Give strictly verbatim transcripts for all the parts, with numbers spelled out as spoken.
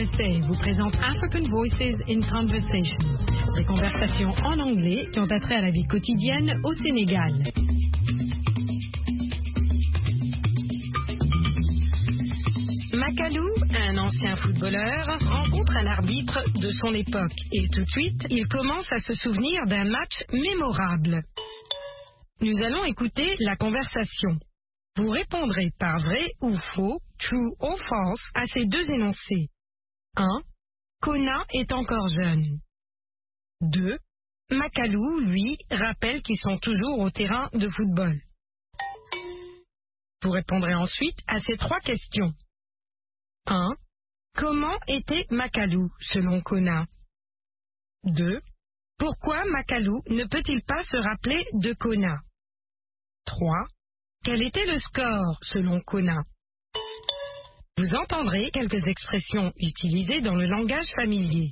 S A vous présente African Voices in Conversation, des conversations en anglais qui ont attrait à la vie quotidienne au Sénégal. Makalou, un ancien footballeur, rencontre un arbitre de son époque et tout de suite, il commence à se souvenir d'un match mémorable. Nous allons écouter la conversation. Vous répondrez par vrai ou faux, true ou false, à ces deux énoncés. un. Kona est encore jeune. deux. Makalou, lui, rappelle qu'ils sont toujours au terrain de football. Vous répondrez ensuite à ces trois questions. un. Comment était Makalou, selon Kona? deux. Pourquoi Makalou ne peut-il pas se rappeler de Kona? trois. Quel était le score, selon Kona? Vous entendrez quelques expressions utilisées dans le langage familier.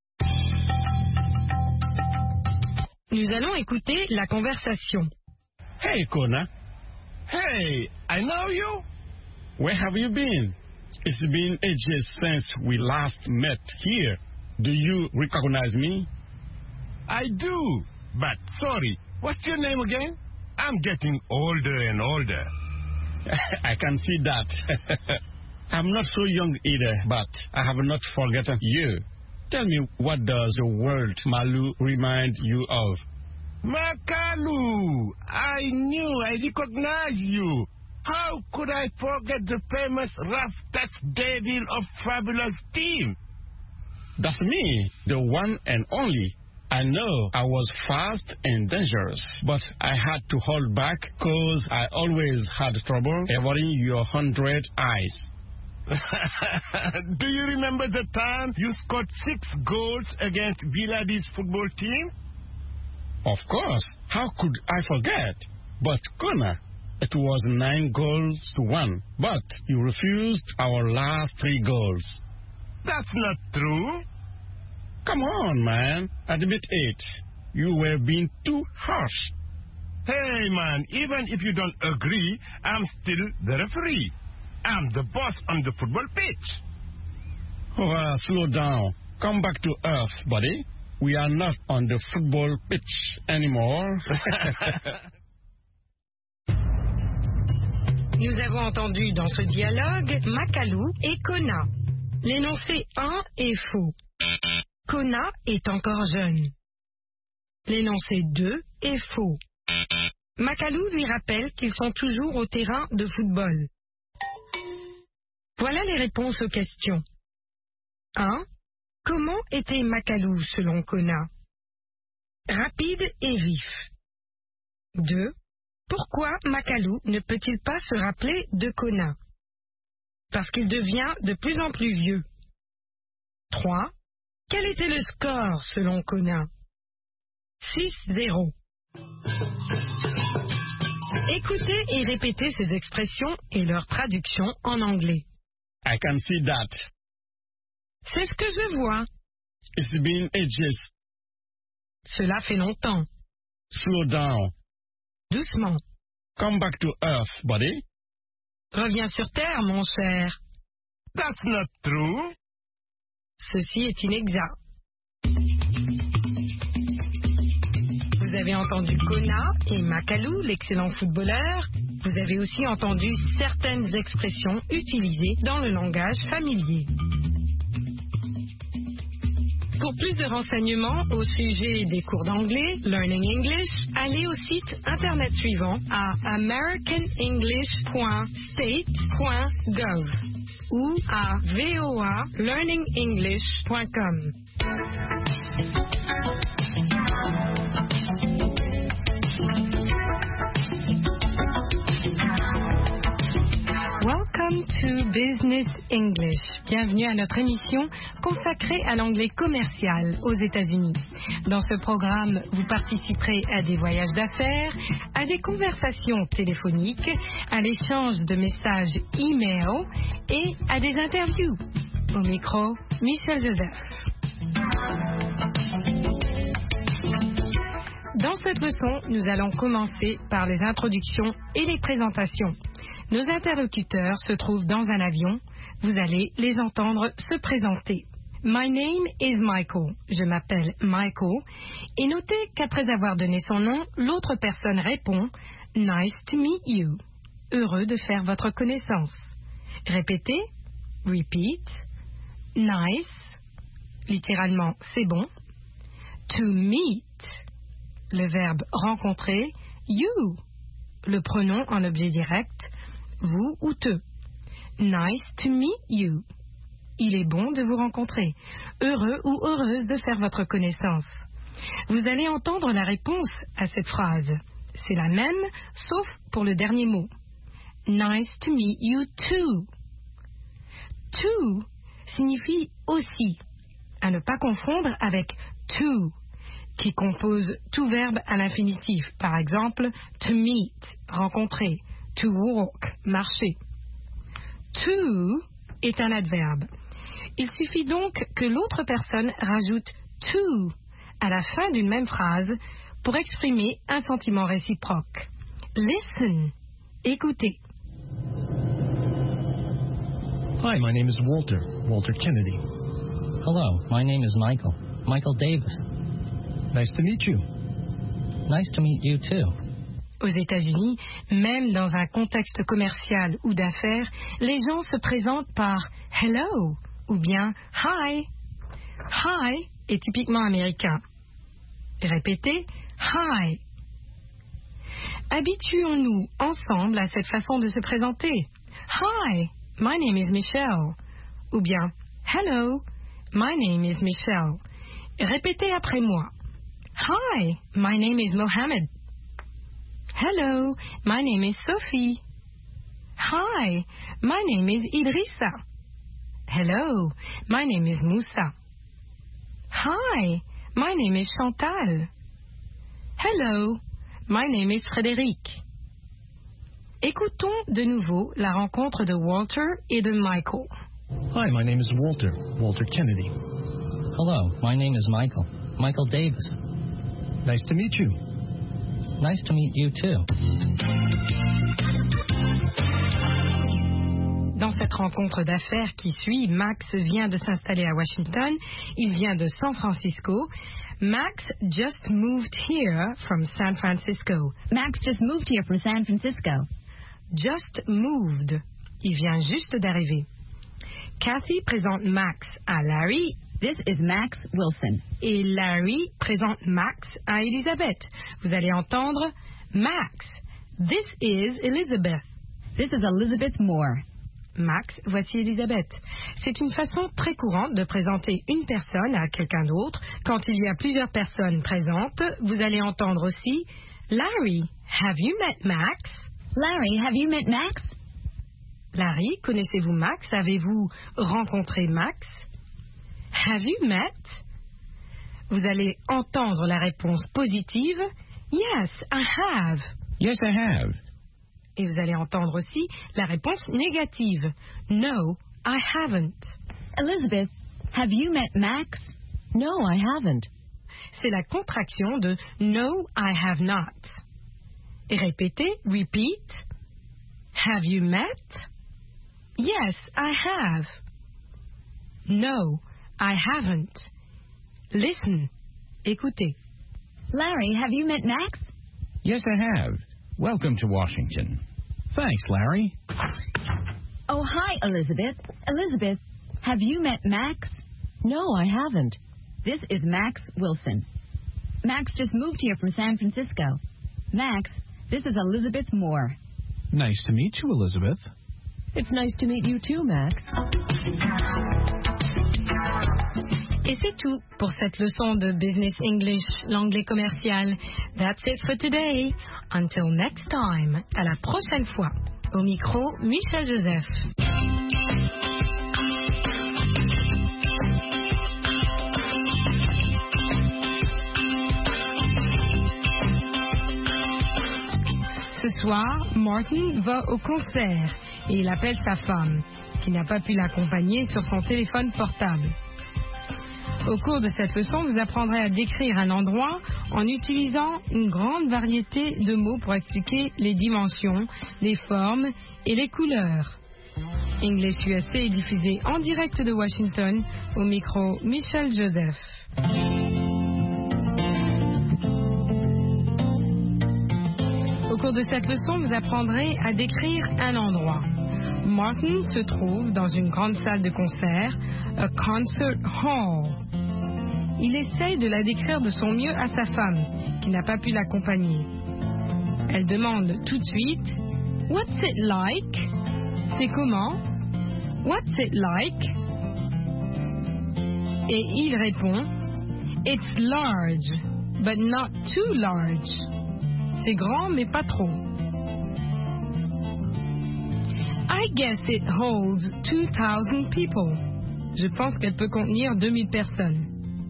Nous allons écouter la conversation. Hey, Kona. Hey, I know you. Where have you been? It's been ages since we last met here. Do you recognize me? I do, but sorry, what's your name again? I'm getting older and older. I can see that. I'm not so young either, but I have not forgotten you. Tell me, what does the word Malu remind you of? Makalou! I knew I recognized you. How could I forget the famous Rough Touch Devil of Fabulous Team? That's me, the one and only. I know I was fast and dangerous, but I had to hold back because I always had trouble avoiding your hundred eyes. Do you remember the time you scored six goals against Villadis football team? Of course. How could I forget? But, Kona, it was nine goals to one, but you refused our last three goals. That's not true. Come on, man. Admit it. You were being too harsh. Hey, man, even if you don't agree, I'm still the referee. I'm the boss on the football pitch. Oh, uh, slow down. Come back to earth, buddy. We are not on the football pitch anymore. Nous avons entendu dans ce dialogue Makalou et Kona. L'énoncé un est faux. Kona est encore jeune. L'énoncé deux est faux. Makalou lui rappelle qu'ils sont toujours au terrain de football. Voilà les réponses aux questions. un. Comment était Makalou selon Kona? Rapide et vif. deux. Pourquoi Makalou ne peut-il pas se rappeler de Kona? Parce qu'il devient de plus en plus vieux. trois. Quel était le score selon Kona? six zéro. Écoutez et répétez ces expressions et leur traduction en anglais. I can see that. C'est ce que je vois. It's been ages. Cela fait longtemps. Slow down. Doucement. Come back to earth, buddy. Reviens sur terre, mon cher. That's not true. Ceci est inexact. Vous avez entendu Kona et Makalou, l'excellent footballeur. Vous avez aussi entendu certaines expressions utilisées dans le langage familier. Pour plus de renseignements au sujet des cours d'anglais, Learning English, allez au site internet suivant à american english point state point gov ou à voa learning english point com. Welcome to Business English. Bienvenue à notre émission consacrée à l'anglais commercial aux États-Unis. Dans ce programme, vous participerez à des voyages d'affaires, à des conversations téléphoniques, à l'échange de messages e-mail et à des interviews. Au micro, Michel Joseph. Dans cette leçon, nous allons commencer par les introductions et les présentations. Nos interlocuteurs se trouvent dans un avion. Vous allez les entendre se présenter. My name is Michael. Je m'appelle Michael. Et notez qu'après avoir donné son nom, l'autre personne répond « Nice to meet you ». Heureux de faire votre connaissance. Répétez. Repeat. Nice. Littéralement, c'est bon. To meet. Le verbe rencontrer. You. Le pronom en objet direct. Vous ou te. Nice to meet you. Il est bon de vous rencontrer. Heureux ou heureuse de faire votre connaissance. Vous allez entendre la réponse à cette phrase. C'est la même, sauf pour le dernier mot. Nice to meet you too. To signifie aussi, à ne pas confondre avec to, qui compose tout verbe à l'infinitif. Par exemple, to meet, rencontrer, to walk, marcher. To est un adverbe. Il suffit donc que l'autre personne rajoute to à la fin d'une même phrase pour exprimer un sentiment réciproque. Listen, écoutez. Hi, my name is Walter, Walter Kennedy. Hello, my name is Michael, Michael Davis. Nice to meet you. Nice to meet you too. Aux États-Unis, même dans un contexte commercial ou d'affaires, les gens se présentent par hello ou bien hi. Hi est typiquement américain. Répétez hi. Habituons-nous ensemble à cette façon de se présenter. Hi, my name is Michelle. Ou bien hello, my name is Michelle. Répétez après moi. Hi, my name is Mohammed. Hello, my name is Sophie. Hi, my name is Idrissa. Hello, my name is Moussa. Hi, my name is Chantal. Hello, my name is Frédéric. Écoutons de nouveau la rencontre de Walter et de Michael. Hi, my name is Walter, Walter Kennedy. Hello, my name is Michael, Michael Davis. Nice to meet you. Nice to meet you too. Dans cette rencontre d'affaires qui suit, Max vient de s'installer à Washington. Il vient de San Francisco. Max just moved here from San Francisco. Max just moved here from San Francisco. Just moved. Il vient juste d'arriver. Kathy présente Max à Larry. This is Max Wilson. Et Larry présente Max à Elizabeth. Vous allez entendre Max. This is Elizabeth. This is Elizabeth Moore. Max, voici Elizabeth. C'est une façon très courante de présenter une personne à quelqu'un d'autre. Quand il y a plusieurs personnes présentes, vous allez entendre aussi Larry, have you met Max? Larry, have you met Max? Larry, connaissez-vous Max? Avez-vous rencontré Max? Have you met? Vous allez entendre la réponse positive. Yes, I have. Yes, I have. Et vous allez entendre aussi la réponse négative. No, I haven't. Elizabeth, have you met Max? No, I haven't. C'est la contraction de No, I have not. Et répétez, repeat. Have you met? Yes, I have. No, I haven't. Listen. Écoutez. Larry, have you met Max? Yes, I have. Welcome to Washington. Thanks, Larry. Oh, hi, Elizabeth. Elizabeth, have you met Max? No, I haven't. This is Max Wilson. Max just moved here from San Francisco. Max, this is Elizabeth Moore. Nice to meet you, Elizabeth. It's nice to meet you too, Max. Et c'est tout pour cette leçon de Business English, l'anglais commercial. That's it for today. Until next time. À la prochaine fois. Au micro, Michel Joseph. Ce soir, Martin va au concert et il appelle sa femme, qui n'a pas pu l'accompagner sur son téléphone portable. Au cours de cette leçon, vous apprendrez à décrire un endroit en utilisant une grande variété de mots pour expliquer les dimensions, les formes et les couleurs. English U S A est diffusé en direct de Washington, au micro Michel Joseph. Au cours de cette leçon, vous apprendrez à décrire un endroit. Martin se trouve dans une grande salle de concert, a concert hall. Il essaye de la décrire de son mieux à sa femme, qui n'a pas pu l'accompagner. Elle demande tout de suite « What's it like ?» C'est comment? What's it like? Et il répond It's large, but not too large. C'est grand, mais pas trop. I guess it holds two thousand people. Je pense qu'elle peut contenir deux mille personnes.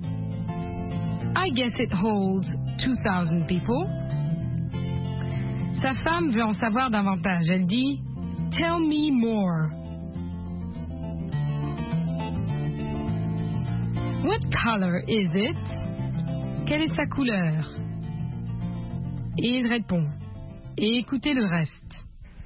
I guess it holds two thousand people. Sa femme veut en savoir davantage. Elle dit Tell me more. What color is it? Quelle est sa couleur? Et il répond. Et écoutez le reste.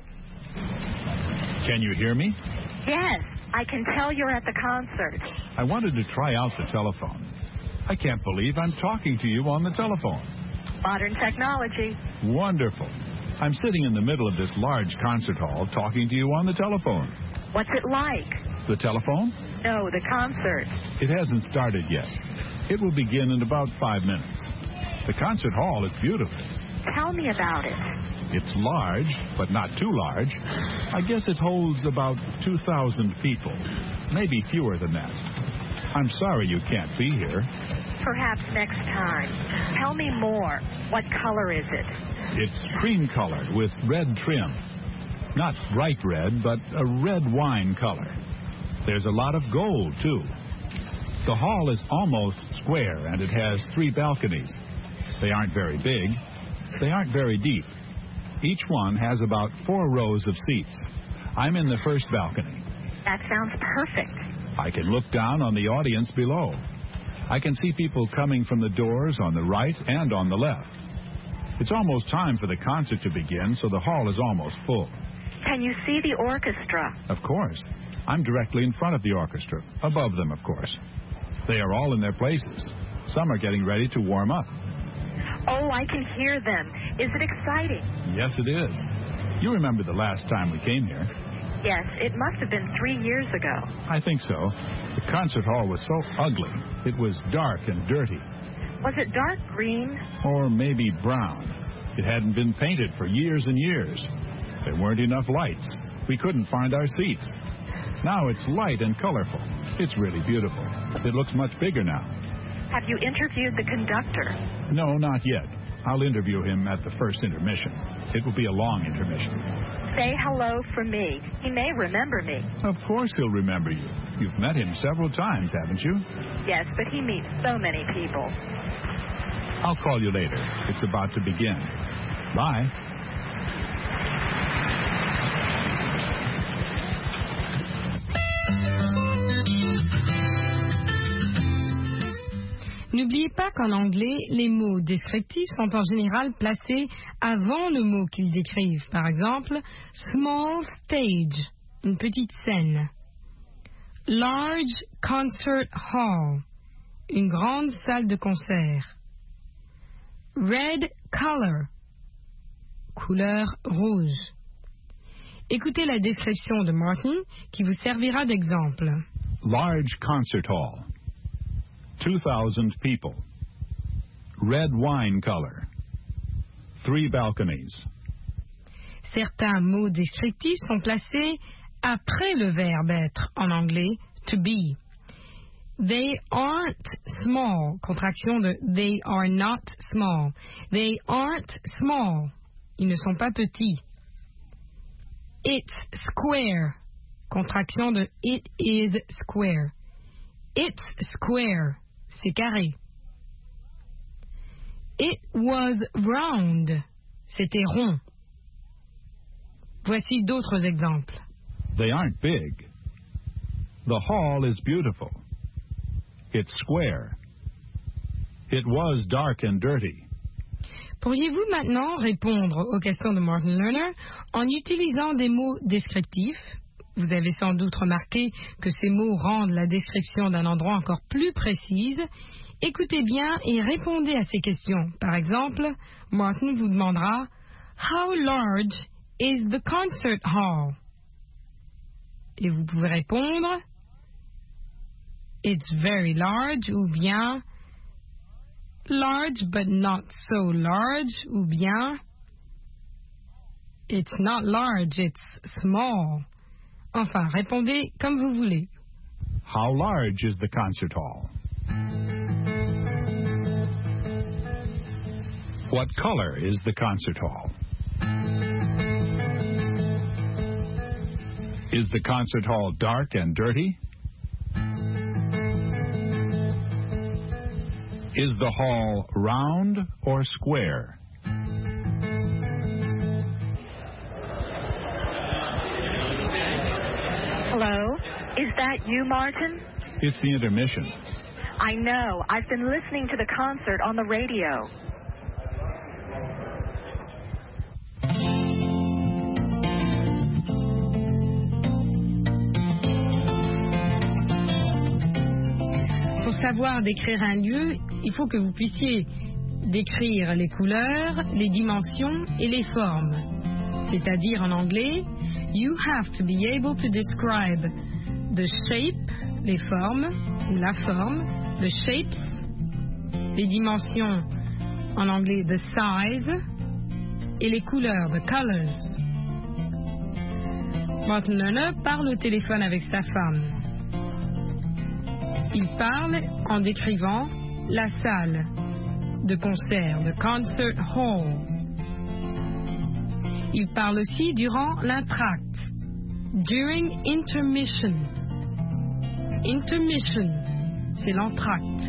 Can you hear me? Yes, I can tell you're at the concert. I wanted to try out the telephone. I can't believe I'm talking to you on the telephone. Modern technology. Wonderful. I'm sitting in the middle of this large concert hall talking to you on the telephone. What's it like? The telephone? No, the concert. It hasn't started yet. It will begin in about five minutes. The concert hall is beautiful. Tell me about it. It's large, but not too large. I guess it holds about two thousand people, maybe fewer than that. I'm sorry you can't be here. Perhaps next time. Tell me more. What color is it? It's cream colored with red trim. Not bright red, but a red wine color. There's a lot of gold, too. The hall is almost square, and it has three balconies. They aren't very big. They aren't very deep. Each one has about four rows of seats. I'm in the first balcony. That sounds perfect. I can look down on the audience below. I can see people coming from the doors on the right and on the left. It's almost time for the concert to begin, so the hall is almost full. Can you see the orchestra? Of course. I'm directly in front of the orchestra, above them, of course. They are all in their places. Some are getting ready to warm up. Oh, I can hear them. Is it exciting? Yes, it is. You remember the last time we came here? Yes, it must have been three years ago. I think so. The concert hall was so ugly. It was dark and dirty. Was it dark green? Or maybe brown. It hadn't been painted for years and years. There weren't enough lights. We couldn't find our seats. Now it's light and colorful. It's really beautiful. It looks much bigger now. Have you interviewed the conductor? No, not yet. I'll interview him at the first intermission. It will be a long intermission. Say hello for me. He may remember me. Of course he'll remember you. You've met him several times, haven't you? Yes, but he meets so many people. I'll call you later. It's about to begin. Bye. N'oubliez pas qu'en anglais, les mots descriptifs sont en général placés avant le mot qu'ils décrivent. Par exemple, small stage, une petite scène. Large concert hall, une grande salle de concert. Red color, couleur rouge. Écoutez la description de Martin qui vous servira d'exemple. Large concert hall. two thousand people. Red wine color. Three balconies. Certains mots descriptifs sont placés après le verbe être en anglais to be. They aren't small, contraction de they are not small. They aren't small. Ils ne sont pas petits. It's square, contraction de it is square. It's square, c'est carré. It was round, c'était rond. Voici d'autres exemples. They aren't big. The hall is beautiful. It's square. It was dark and dirty. Pourriez-vous maintenant répondre aux questions de Martin Lerner en utilisant des mots descriptifs? Vous avez sans doute remarqué que ces mots rendent la description d'un endroit encore plus précise. Écoutez bien et répondez à ces questions. Par exemple, Martin vous demandera « How large is the concert hall ?» Et vous pouvez répondre « It's very large » ou bien « large but not so large » ou bien « It's not large, it's small ». Enfin, répondez comme vous voulez. How large is the concert hall? What color is the concert hall? Is the concert hall dark and dirty? Is the hall round or square? Hello? Is that you, Martin? It's the intermission. I know. I've been listening to the concert on the radio. Pour savoir décrire un lieu, il faut que vous puissiez décrire les couleurs, les dimensions et les formes. C'est-à-dire en anglais, you have to be able to describe the shape, les formes, ou la forme, the shapes, les dimensions, en anglais, the size, et les couleurs, the colors. Martin Lerner parle au téléphone avec sa femme. Il parle en décrivant la salle de concert, the concert hall. Il parle aussi durant l'entracte, during intermission. Intermission, c'est l'entracte.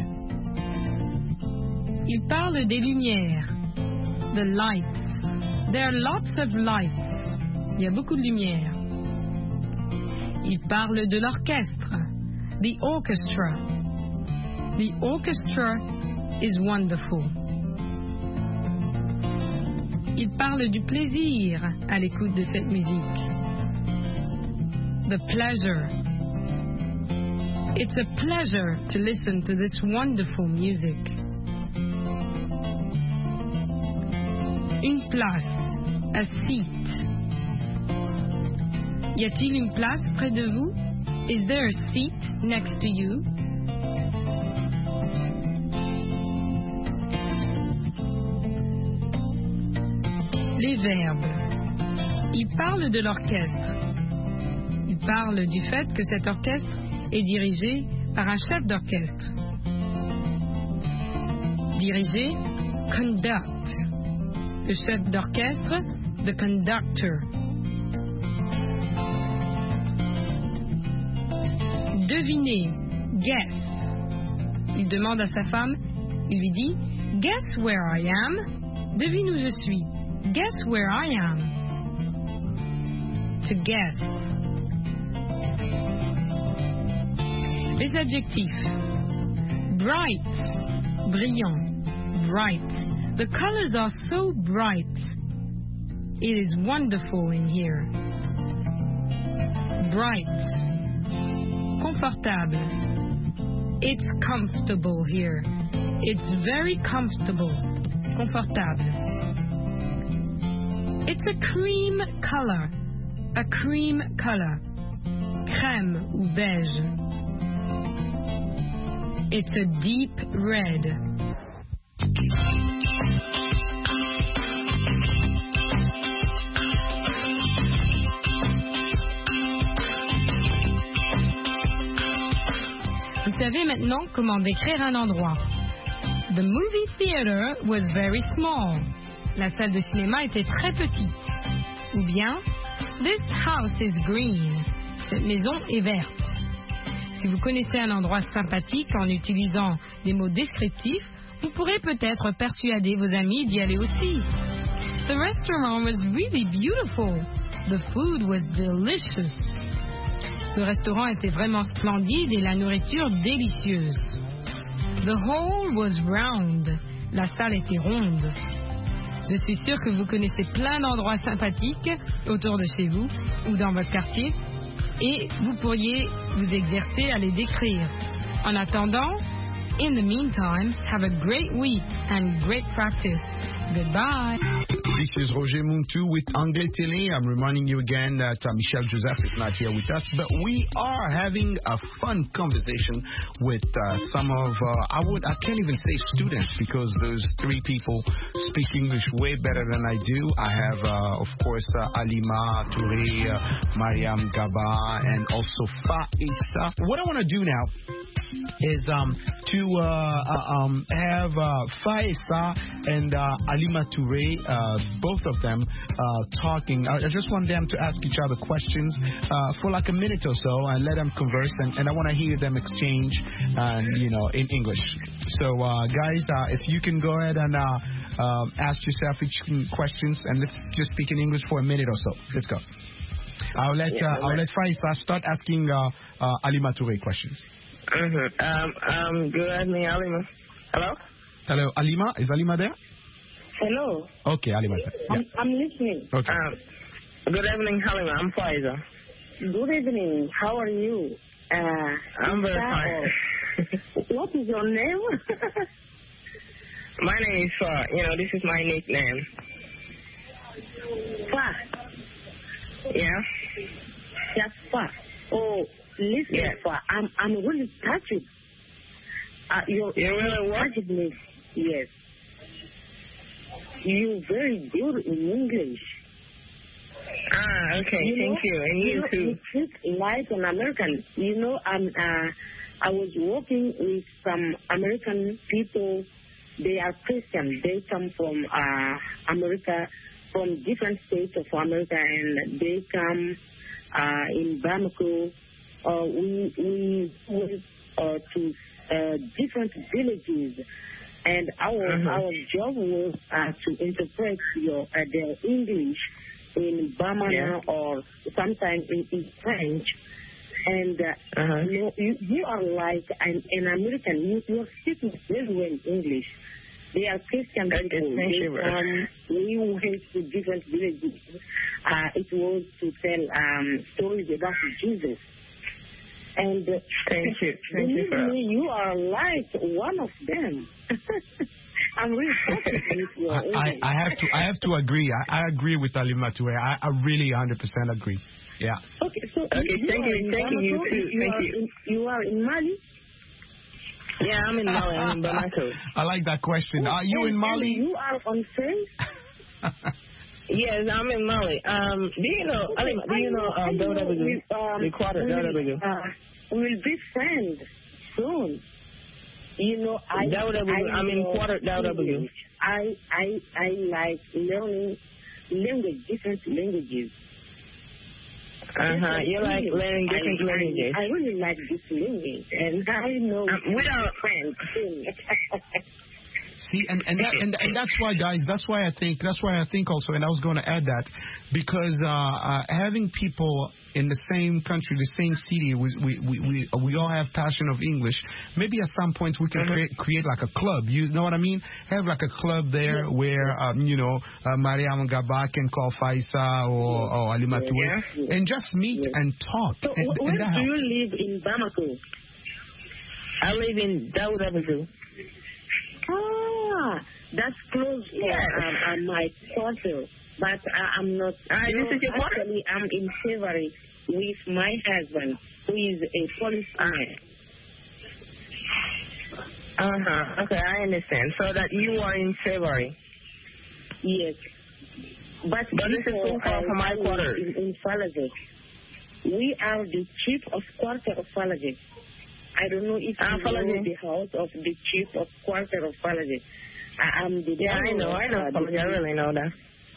Il parle des lumières, the lights. There are lots of lights. Il y a beaucoup de lumière. Il parle de l'orchestre, the orchestra. The orchestra is wonderful. Il parle du plaisir à l'écoute de cette musique. The pleasure. It's a pleasure to listen to this wonderful music. Une place, a seat. Y a-t-il une place près de vous? Is there a seat next to you? Les verbes. Il parle de l'orchestre. Il parle du fait que cet orchestre est dirigé par un chef d'orchestre. Diriger, conduct. Le chef d'orchestre, the conductor. Deviner, guess. Il demande à sa femme, il lui dit, guess where I am. Devine où je suis. Guess where I am. To guess. Les adjectifs. Bright, brillant, bright. The colors are so bright. It is wonderful in here. Bright. Confortable. It's comfortable here. It's very comfortable. Confortable. It's a cream color. A cream color. Crème ou beige. It's a deep red. Vous savez maintenant comment décrire un endroit. The movie theater was very small. La salle de cinéma était très petite. Ou bien, this house is green. Cette maison est verte. Si vous connaissez un endroit sympathique en utilisant des mots descriptifs, vous pourrez peut-être persuader vos amis d'y aller aussi. The restaurant was really beautiful. The food was delicious. Le restaurant était vraiment splendide et la nourriture délicieuse. The hall was round. La salle était ronde. Je suis sûre que vous connaissez plein d'endroits sympathiques autour de chez vous ou dans votre quartier et vous pourriez vous exercer à les décrire. En attendant, in the meantime, have a great week and great practice. Goodbye. This is Roger Muntu with Anglais Télé. I'm reminding you again that uh, Michel Joseph is not here with us, but we are having a fun conversation with uh, some of, uh, I would, I can't even say students because those three people speak English way better than I do. I have, uh, of course, uh, Alima Touré, uh, Mariam Gaba, and also Fa Issa. What I want to do now is um, to uh, uh, um, have uh, Faisa and uh, Alima Touré, uh, both of them, uh, talking. I, I just want them to ask each other questions uh, for like a minute or so and let them converse, and, and I want to hear them exchange, uh, you know, in English. So, uh, guys, uh, if you can go ahead and uh, uh, ask yourself each questions, and let's just speak in English for a minute or so. Let's go. I'll let uh, I'll let Faisa start asking uh, uh, Alima Touré questions. Mm-hmm. Um, um, good evening, Alima. Hello? Hello, Alima? Is Alima there? Hello. Okay, Alima is there. Yeah. I'm, I'm listening. Okay. Um, good evening, Alima. I'm Faiza. Good evening. How are you? Uh, I'm very fine. What is your name? My name is Fa. You know, this is my nickname. Fa? Yeah? Just Fa. Oh. Listen, yeah. For, I'm I'm really touched. Uh, you're, you really touched me. Yes. You're very good in English. Ah, okay. You Thank know, you. And you, you know, too. You speak like an American. You know, I'm, uh, I was working with some American people. They are Christian. They come from uh, America, from different states of America, and they come uh, in Bamako. Uh, we we went uh, to uh, different villages, and our uh-huh. our job was uh, to interpret your uh, their English in Bamana yeah. or sometimes in, in French. And uh, uh-huh. you, know, you you are like an, an American. You you are speaking very well English. They are Christian people. They, um, we went to different villages. Uh, it was to tell um, stories about Jesus. And uh, thank you. Thank believe you, me, you are like one of them. I'm really happy with your I, I, I have to I have to agree. I, I agree with Alima Touré. I, I really one hundred percent agree. Yeah. Okay, so okay, you thank you, thank you, you too. You thank you. In, you are in Mali? Yeah, I'm in Mali. I'm in Bamako. I like that question. Are you in Mali? You are on face? Yes, I'm in Mali. Um, do you know, I mean, do you know, um, W W, um, the quarter, W W? Uh, we'll be friends soon. You know, I, W W, I I'm in quarter W W. I, I, I like learning language, different languages. Uh-huh, you like learning different I, languages. I, I really like this language, and I know um, we are friends soon. See, and and, that, and and that's why, guys. That's why I think. That's why I think also. And I was going to add that because uh, uh, having people in the same country, the same city, we we we we, we all have passion of English. Maybe at some point we can mm-hmm. create create like a club. You know what I mean? Have like a club there yeah. where um, you know uh, Mariam Gaba can call Faisa or, or Alima Touré yeah. and just meet yeah. and talk. So and, where and that do helps. you live in Bamako? I live in W. Ah, that's close to yes. um, um, my quarter, but uh, I'm not. Uh, this is your actually, I'm in February with my husband, who is a policeman. Uh huh. Okay, I understand. So that you are in February. Yes, but, but this is so far from my quarter in, in Falajek. We are the chief of quarter of Falajek. I don't know if you know the house of the chief of quarter of Falajek. I'm the yeah, I know, I know. Uh, I really know that.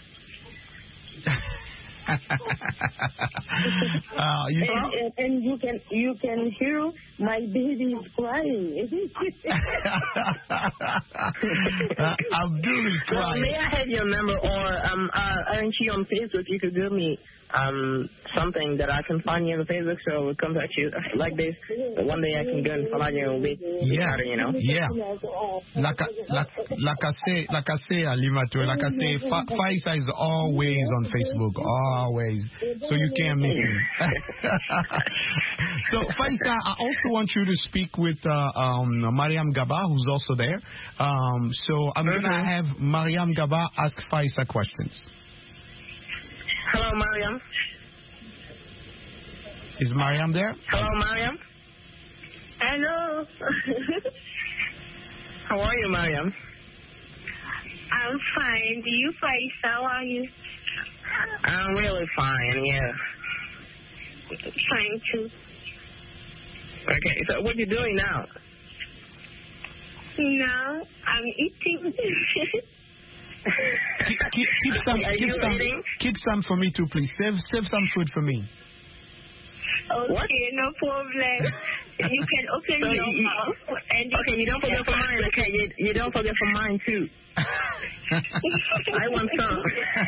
uh, you and, and, and you can you can hear my baby is crying. uh, Abdul is crying. Well, may I have your number, or um, uh, aren't you on Facebook? You could give me um, something that I can find you on Facebook, so I will contact you like this. One day I can go and follow you and be yeah. harder, you know? Yeah. Like I, like, like I say, like I say, Alimato, like I say, Fa- Faisa is always on Facebook, always. So you can't miss him. So, Faisa, I also want you to speak with uh, um, Mariam Gaba, who's also there. Um, so I'm mm-hmm. going to have Mariam Gaba ask Faisa questions. Hello, Mariam. Is Mariam there? Hello, Mariam. Hello. How are you, Mariam? I'm fine. Do you, Faisa? How are you? I'm really fine, yeah. Fine, too. Okay, so what are you doing now? Now, I'm eating. keep, keep, keep, some, keep, some, keep some for me, too, please. Save, save some food for me. Okay, what? No problem. You can open so your you, mouth. And okay, you don't forget for mine. Okay, you, you don't forget for mine, too. I want some.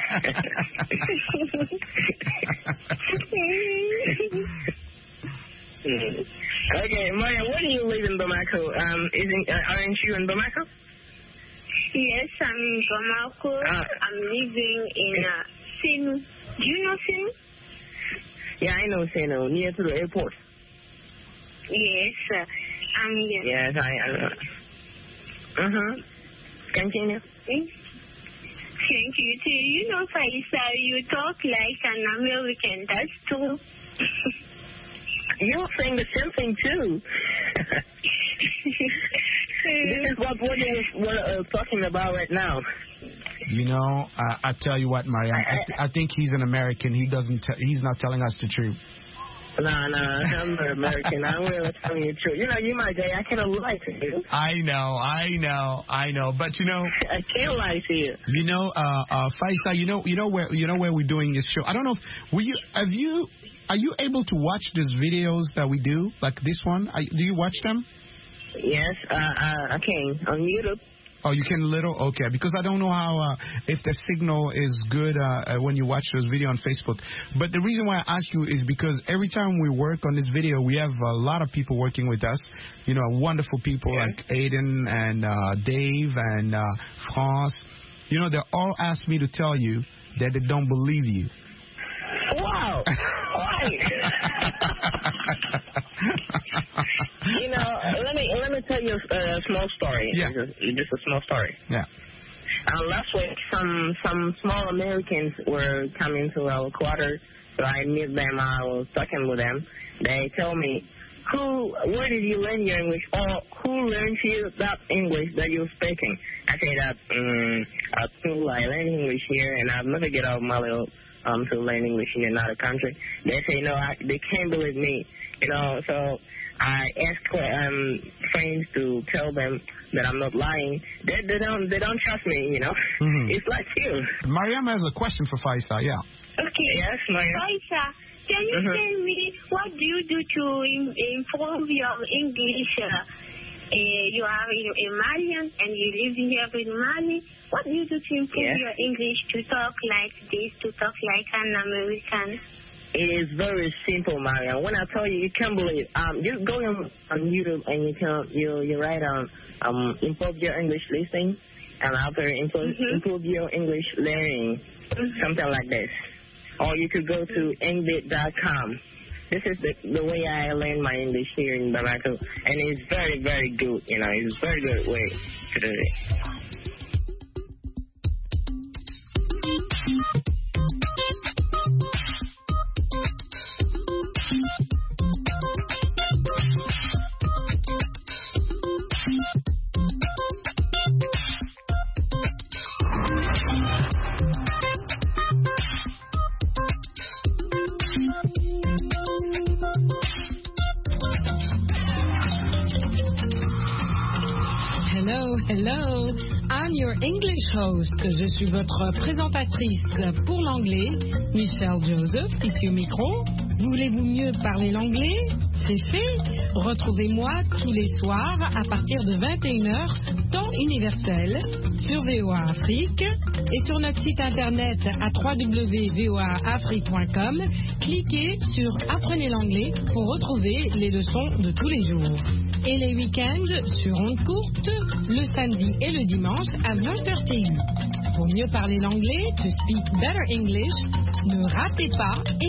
Okay, Maria, where do you live in Bamako? Um, isn't uh, aren't you in Bamako? Yes, I'm in Bamako. Uh, I'm living in uh, Sinu. Do you know Sinu? Yeah, I know Sinu, near to the airport. Yes, uh, I'm here. Yes, I know. Uh huh. Continue. Thank you too. You know, Faisa, you talk like an American. That's true. You're saying the same thing too. This is what we're, we're uh, talking about right now. You know, uh, I tell you what, Mariam, I, th- I think he's an American. He doesn't. T- he's not telling us the truth. No, no, I'm not American. I'm really telling you the truth. You know, you might say I cannot lie to you. I know, I know, I know. But you know, I can't lie to you. You know, uh, uh, Faisa, you know, you know where, you know where we're doing this show. I don't know. If, will you? Have you? Are you able to watch these videos that we do, like this one? Are, do you watch them? Yes, uh, uh, I can on YouTube. Oh, you can little? Okay, because I don't know how, uh, if the signal is good uh, when you watch those videos on Facebook. But the reason why I ask you is because every time we work on this video, we have a lot of people working with us. You know, wonderful people yeah. like Aiden and uh, Dave and uh, France. You know, they all ask me to tell you that they don't believe you. Wow. You know, let me let me tell you a, a small story. Yeah. Just, just a small story. Yeah. Uh, last week, some some small Americans were coming to our quarters, so I met them. I was talking with them. They tell me, "Who? Where did you learn your English? Or who learned you that English that you're speaking?" I say that um, at school I learned English here, and I'll never get out of my little um to learn English in another country. They say no, I, they can't believe me. You know, so I ask um, friends to tell them that I'm not lying. They, they don't they don't trust me, you know. Mm-hmm. It's like you. Mariam has a question for Faisa, yeah. Okay. Yes, Mariam. Faisa, can you mm-hmm. tell me what do you do to im- improve your English? Uh, uh, you are a Malian and you live here in Mali. What do you do to improve yes. your English to talk like this, to talk like an American? It is very simple, Mariam. When I tell you, you can't believe. Um, just go on, on YouTube and you can you you write on um improve your English listening, and after improve, mm-hmm. improve your English learning, mm-hmm. something like this. Or you could go to engbit dot com. This is the the way I learn my English here in Bamako, and it's very very good. You know, it's a very good way to do it. Hello, hello. I'm your English host. Je suis votre présentatrice pour l'anglais, Michelle Joseph, ici au micro. Voulez-vous mieux parler l'anglais? C'est fait. Retrouvez-moi tous les soirs à partir de vingt et une heures, temps universel, sur V O A Afrique et sur notre site internet à w w w point v o a afrique point com. Cliquez sur Apprenez l'anglais pour retrouver les leçons de tous les jours. Et les week-ends sur ondes courtes, le samedi et le dimanche à vingt heures T U. Pour mieux parler l'anglais, to speak better English, ne ratez pas